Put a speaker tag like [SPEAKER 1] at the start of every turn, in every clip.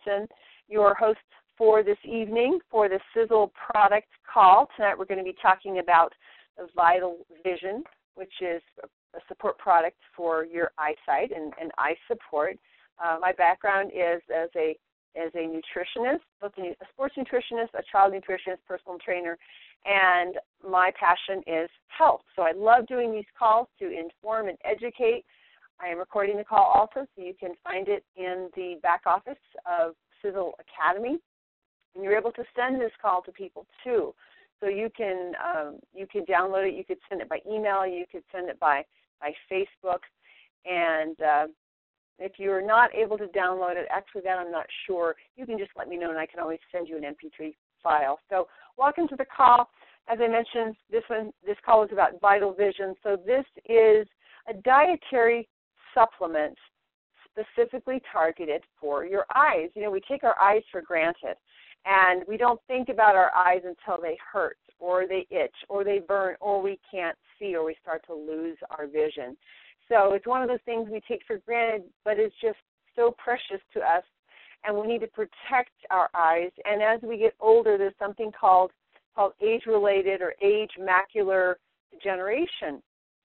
[SPEAKER 1] Johnson, your host for this evening for the Sizzle product call. Tonight we're going to be talking about the Vital Vision, which is a support product for your eyesight and eye support. My background is as a nutritionist, both a sports nutritionist, a child nutritionist, personal trainer, and my passion is health. So I love doing these calls to inform and educate. I am recording the call also, so you can find it in the back office of Sizzle Academy. And you're able to send this call to people too. So you can download it. You could send it by email. You could send it by Facebook. And if you're not able to download it, actually that I'm not sure, you can just let me know and I can always send you an MP3 file. So welcome to the call. As I mentioned, this call is about Vital Vision. So this is a dietary supplement specifically targeted for your eyes. You know, we take our eyes for granted, and we don't think about our eyes until they hurt or they itch or they burn or we can't see or we start to lose our vision. So it's one of those things we take for granted, but it's just so precious to us, and we need to protect our eyes. And as we get older, there's something called age-related or age macular degeneration.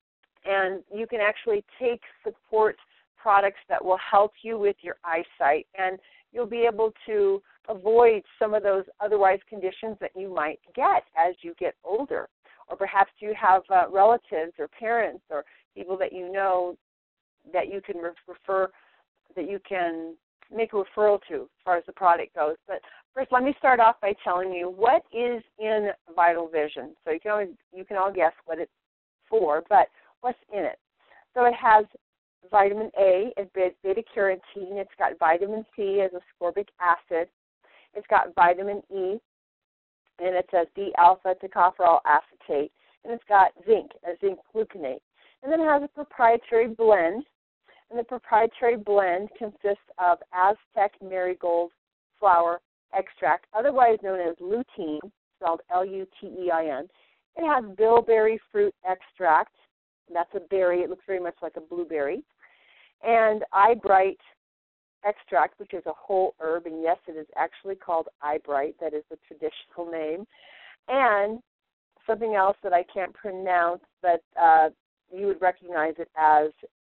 [SPEAKER 1] And you can actually take support products that will help you with your eyesight, and you'll be able to avoid some of those otherwise conditions that you might get as you get older. Or perhaps you have relatives or parents or people that you know that you can refer, that you can make a referral to as far as the product goes. But first, let me start off by telling you what is in Vital Vision. So you can all guess what it's for, but what's in it? So it has vitamin A and beta-carotene. It's got vitamin C as ascorbic acid. It's got vitamin E, and it says D-alpha tocopherol acetate. And it's got zinc, a zinc gluconate. And then it has a proprietary blend, and the proprietary blend consists of Aztec marigold flower extract, otherwise known as lutein, spelled L-U-T-E-I-N. It has bilberry fruit extract. That's a berry. It looks very much like a blueberry. And eyebright extract, which is a whole herb, and yes, it is actually called eyebright. That is the traditional name. And something else that I can't pronounce, but you would recognize it as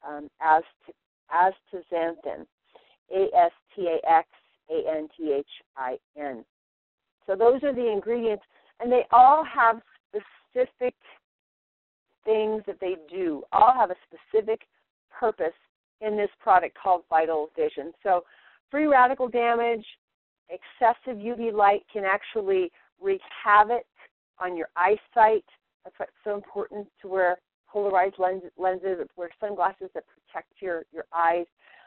[SPEAKER 1] astaxanthin, A-S-T-A-X-A-N-T-H-I-N. So those are the ingredients, and they all have specific things that they do, all have a specific purpose in this product called Vital Vision. So free radical damage, excessive UV light can actually wreak havoc on your eyesight. That's why it's so important to wear polarized lenses, wear sunglasses that protect your eyes.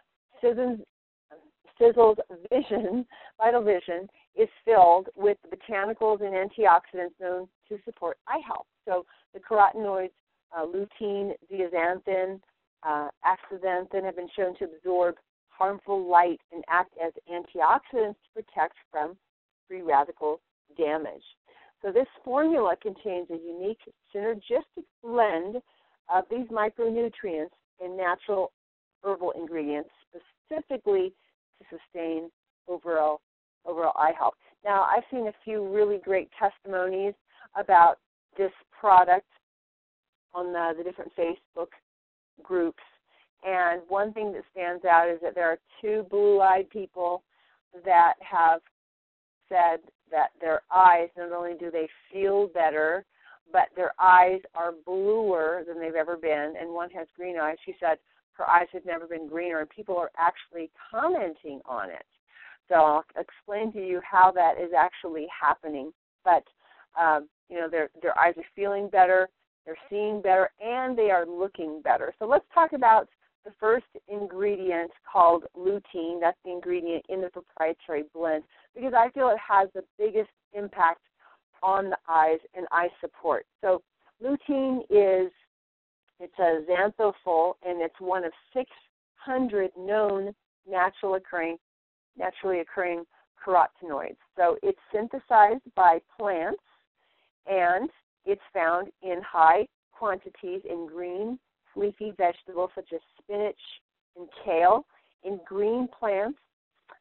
[SPEAKER 1] Sizzle's Vision, Vital Vision, is filled with botanicals and antioxidants known to support eye health. So the carotenoids, lutein, zeaxanthin, astaxanthin have been shown to absorb harmful light and act as antioxidants to protect from free radical damage. So this formula contains a unique synergistic blend of these micronutrients and natural herbal ingredients specifically to sustain overall eye health. Now, I've seen a few really great testimonies about this product on the different Facebook groups, and one thing that stands out is that there are 2 blue-eyed people that have said that their eyes, not only do they feel better, but their eyes are bluer than they've ever been, and one has green eyes. She said her eyes have never been greener, and people are actually commenting on it. So I'll explain to you how that is actually happening. But, their eyes are feeling better, they're seeing better, and they are looking better. So let's talk about the first ingredient called lutein. That's the ingredient in the proprietary blend, because I feel it has the biggest impact on the eyes and eye support. So lutein it's a xanthophyll, and it's one of 600 known naturally occurring carotenoids. So it's synthesized by plants, and it's found in high quantities in green leafy vegetables such as spinach and kale, in green plants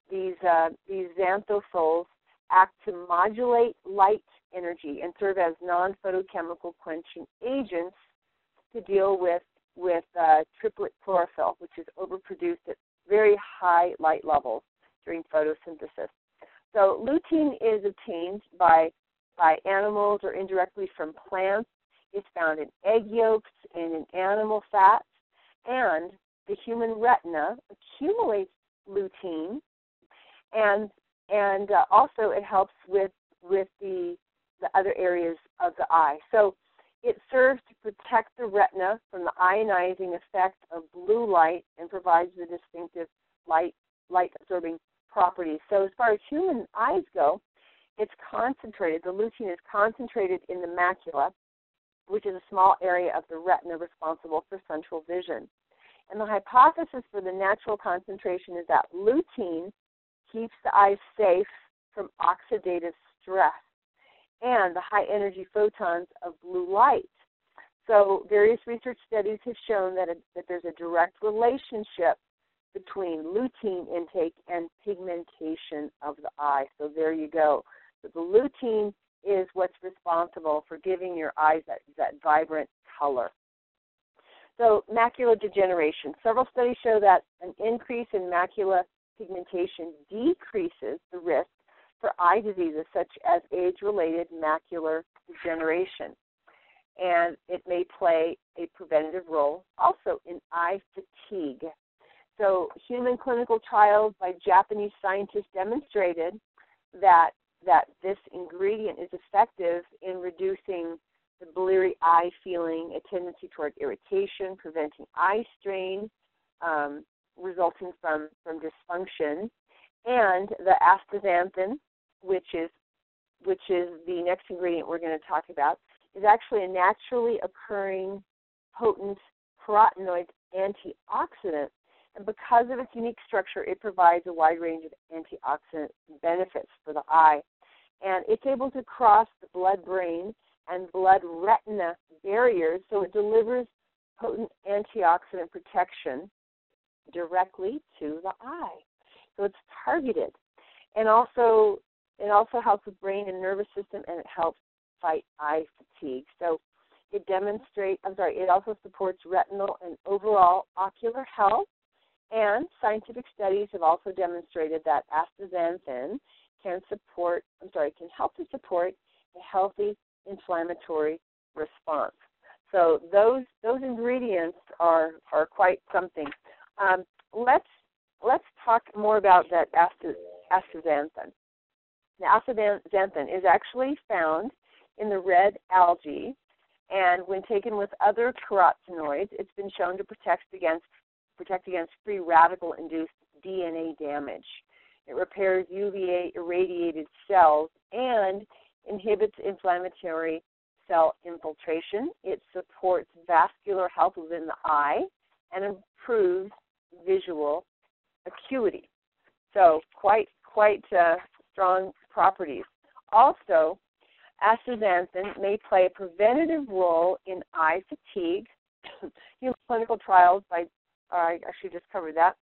[SPEAKER 1] these xanthophylls act to modulate light energy and serve as non-photochemical quenching agents to deal with triplet chlorophyll, which is overproduced at very high light levels during photosynthesis. So lutein is obtained by animals or indirectly from plants. It's found in egg yolks and in animal fats, and the human retina accumulates lutein, and also it helps with the other areas of the eye. So it serves to protect the retina from the ionizing effect of blue light and provides the distinctive light-absorbing properties. So as far as human eyes go, it's concentrated. The lutein is concentrated in the macula, which is a small area of the retina responsible for central vision. And the hypothesis for the natural concentration is that lutein keeps the eyes safe from oxidative stress and the high-energy photons of blue light. So various research studies have shown that there's a direct relationship between lutein intake and pigmentation of the eye. So there you go. So the lutein is what's responsible for giving your eyes that vibrant color. So macular degeneration. Several studies show that an increase in macular pigmentation decreases the risk for eye diseases such as age-related macular degeneration. And it may play a preventative role also in eye fatigue. So human clinical trials by Japanese scientists demonstrated that this ingredient is effective in reducing the bleary eye feeling, a tendency toward irritation, preventing eye strain resulting from dysfunction, and the astaxanthin, which is the next ingredient we're going to talk about, is actually a naturally occurring potent carotenoid antioxidant. And because of its unique structure, it provides a wide range of antioxidant benefits for the eye. And it's able to cross the blood-brain and blood-retina barriers, so it delivers potent antioxidant protection directly to the eye. So it's targeted. And also, it also helps with brain and nervous system, and it helps fight eye fatigue. So it also supports retinal and overall ocular health. And scientific studies have also demonstrated that astaxanthin can help to support a healthy inflammatory response. So those ingredients are quite something. Let's talk more about that astaxanthin. Now, astaxanthin is actually found in the red algae, and when taken with other carotenoids, it's been shown to protect against free radical-induced DNA damage. It repairs UVA-irradiated cells and inhibits inflammatory cell infiltration. It supports vascular health within the eye and improves visual acuity. So quite strong properties. Also, astaxanthin may play a preventative role in eye fatigue. Human clinical trials I actually just covered that.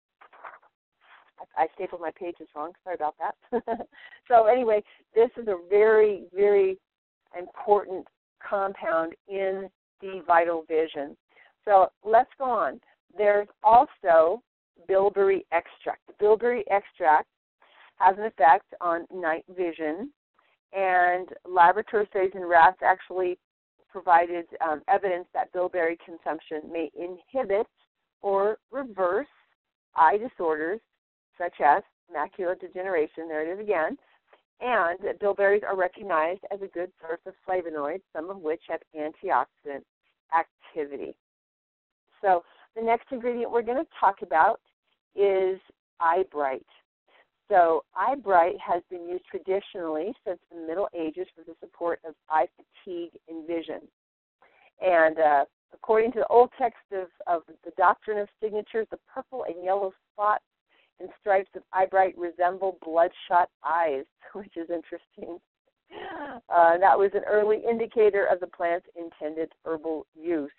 [SPEAKER 1] I stapled my pages wrong. Sorry about that. So anyway, this is a very, very important compound in the vital vision. So let's go on. There's also bilberry extract. The bilberry extract has an effect on night vision, and laboratory studies in rats actually provided evidence that bilberry consumption may inhibit or reverse eye disorders such as macular degeneration, there it is again, and bilberries are recognized as a good source of flavonoids, some of which have antioxidant activity. So the next ingredient we're going to talk about is eyebright. So eyebright has been used traditionally since the Middle Ages for the support of eye fatigue and vision. And according to the old text of the Doctrine of Signatures, the purple and yellow spots and stripes of eyebright resemble bloodshot eyes, which is interesting. That was an early indicator of the plant's intended herbal use.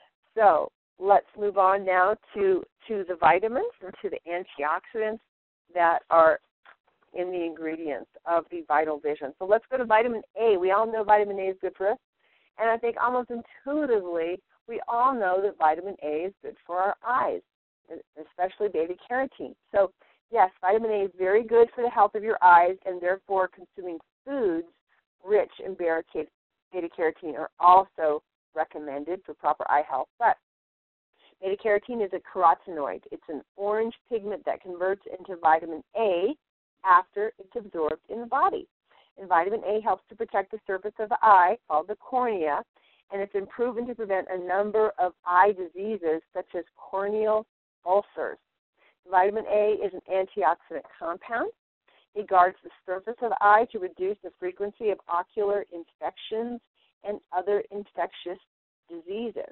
[SPEAKER 1] So let's move on now to the vitamins and to the antioxidants that are in the ingredients of the Vital Vision. So let's go to vitamin A. We all know vitamin A is good for us, and I think almost intuitively we all know that vitamin A is good for our eyes, especially beta-carotene. So yes, vitamin A is very good for the health of your eyes, and therefore consuming foods rich in beta-carotene are also recommended for proper eye health. But beta-carotene is a carotenoid. It's an orange pigment that converts into vitamin A after it's absorbed in the body. And vitamin A helps to protect the surface of the eye, called the cornea, and it's been proven to prevent a number of eye diseases such as corneal ulcers. Vitamin A is an antioxidant compound. It guards the surface of the eye to reduce the frequency of ocular infections and other infectious diseases.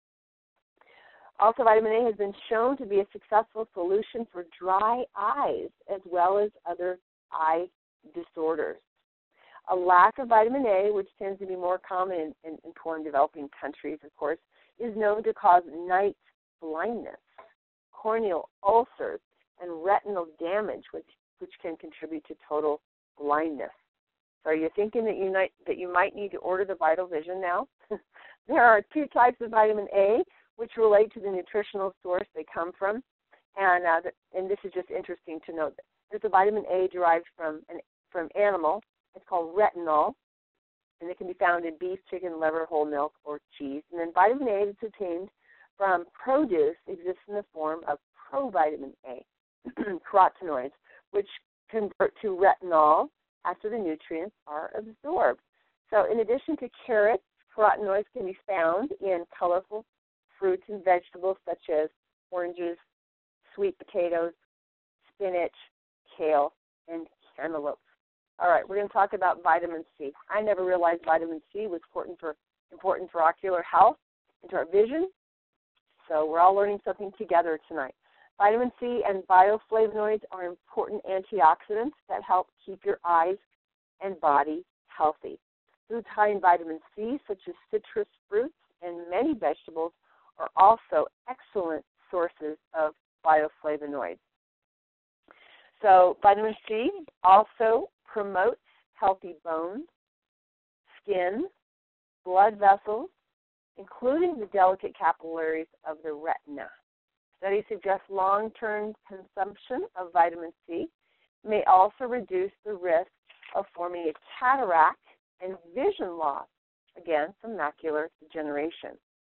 [SPEAKER 1] Also, vitamin A has been shown to be a successful solution for dry eyes as well as other eye disorders. A lack of vitamin A, which tends to be more common in poor and developing countries, of course, is known to cause night blindness, corneal ulcers, and retinal damage, which can contribute to total blindness. So are you thinking that you might need to order the Vital Vision now? There are two types of vitamin A, which relate to the nutritional source they come from, and this is just interesting to note. There's a vitamin A derived from animal. It's called retinol, and it can be found in beef, chicken, liver, whole milk, or cheese. And then vitamin A that's obtained from produce exists in the form of provitamin A, carotenoids, which convert to retinol after the nutrients are absorbed. So in addition to carrots, carotenoids can be found in colorful fruits and vegetables such as oranges, sweet potatoes, spinach, kale, and cantaloupes. All right, we're going to talk about vitamin C. I never realized vitamin C was important for ocular health and to our vision, so we're all learning something together tonight. Vitamin C and bioflavonoids are important antioxidants that help keep your eyes and body healthy. Foods high in vitamin C, such as citrus fruits and many vegetables, are also excellent sources of bioflavonoids. So vitamin C also promotes healthy bones, skin, blood vessels, including the delicate capillaries of the retina. Studies suggest long-term consumption of vitamin C may also reduce the risk of forming a cataract and vision loss, again, from macular degeneration.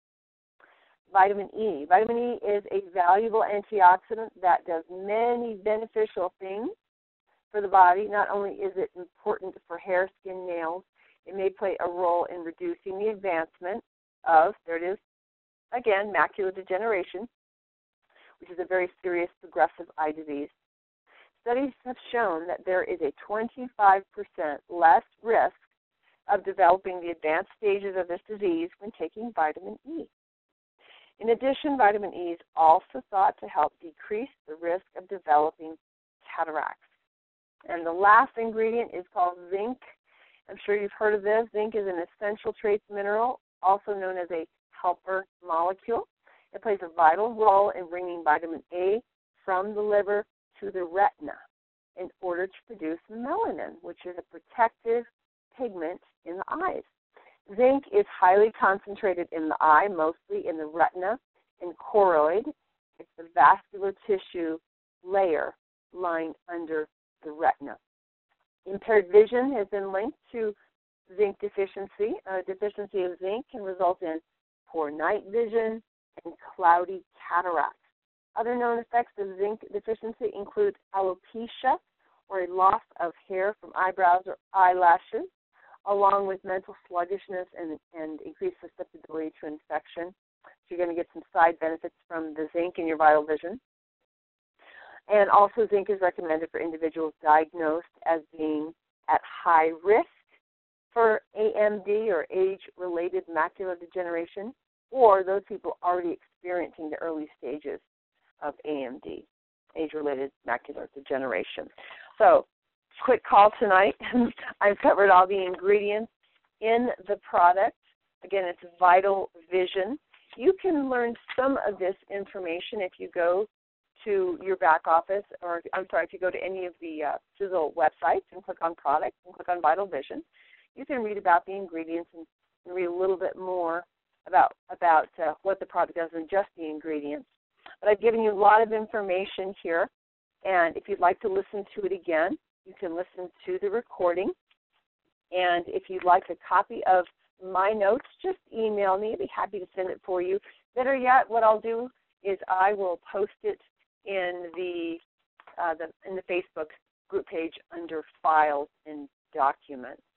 [SPEAKER 1] Vitamin E. Vitamin E is a valuable antioxidant that does many beneficial things for the body. Not only is it important for hair, skin, nails, it may play a role in reducing the advancement of, there it is, again, macular degeneration, which is a very serious progressive eye disease. Studies have shown that there is a 25% less risk of developing the advanced stages of this disease when taking vitamin E. In addition, vitamin E is also thought to help decrease the risk of developing cataracts. And the last ingredient is called zinc. I'm sure you've heard of this. Zinc is an essential trace mineral, also known as a helper molecule. It plays a vital role in bringing vitamin A from the liver to the retina in order to produce melanin, which is a protective pigment in the eyes. Zinc is highly concentrated in the eye, mostly in the retina and choroid. It's the vascular tissue layer lying under the retina. Impaired vision has been linked to zinc deficiency. A deficiency of zinc can result in poor night vision and cloudy cataracts. Other known effects of zinc deficiency include alopecia, or a loss of hair from eyebrows or eyelashes, along with mental sluggishness and increased susceptibility to infection. So you're going to get some side benefits from the zinc in your Vital Vision. And also zinc is recommended for individuals diagnosed as being at high risk for AMD or age-related macular degeneration, or those people already experiencing the early stages of AMD, age-related macular degeneration. So, quick call tonight. I've covered all the ingredients in the product. Again, it's Vital Vision. You can learn some of this information if you go to your back office, or I'm sorry, if you go to any of the Sizzle websites and click on products and click on Vital Vision, you can read about the ingredients and read a little bit more about what the product does than just the ingredients. But I've given you a lot of information here, and if you'd like to listen to it again, you can listen to the recording. And if you'd like a copy of my notes, just email me. I'd be happy to send it for you. Better yet, what I'll do is I will post it in the Facebook group page under Files and Documents.